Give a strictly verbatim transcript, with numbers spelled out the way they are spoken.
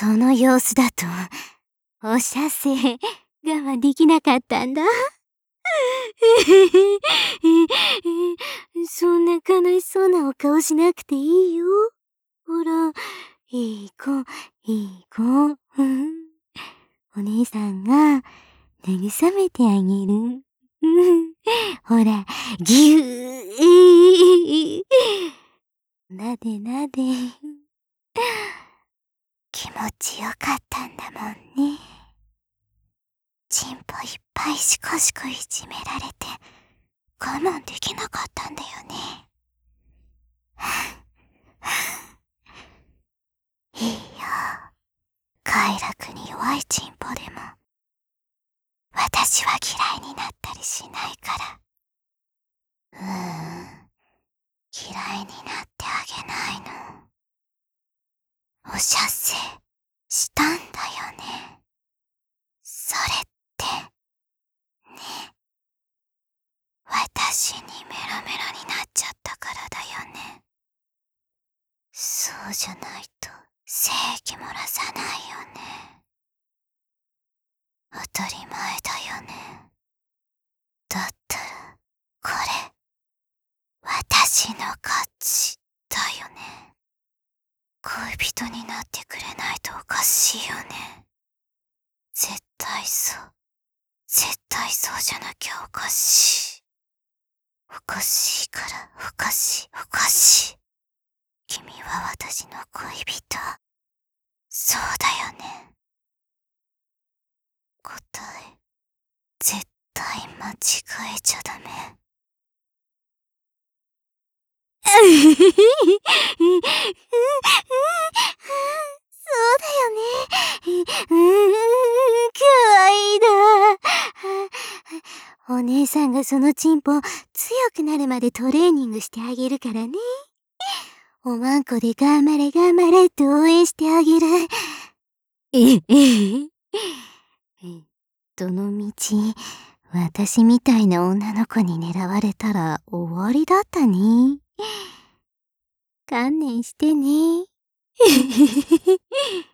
その様子だと、お射精、我慢できなかったんだ。そんな悲しそうなお顔しなくていいよ。ほら、いい子、いい子。お姉さんが慰めてあげる。ほら、ぎゅー。なでなで。気持ちよかったんだもんね。チンポいっぱいシコシコいじめられて我慢できなかったんだよね。いいよ。快楽に弱いチンポでも私は嫌いになったりしないから。うーん、嫌いになってあげないの。お射精したんだよね。それってね、私にメロメロになっちゃったからだよね。そうじゃないと精液漏らさないよね。当たり前だよね。だったらこれ私の勝ちだよね。恋人になってくれないとおかしいよね。絶対そう。絶対そうじゃなきゃおかしい。おかしいからおかしいおかしい。君は私の恋人。そうだよね。答え、絶対間違えちゃダメ。そうだよね。うーん、かわいいな。お姉さんがそのチンポ強くなるまでトレーニングしてあげるからね。おまんこで頑張れ頑張れって応援してあげる。え、え、どのみち、私みたいな女の子に狙われたら終わりだったね。観念してね。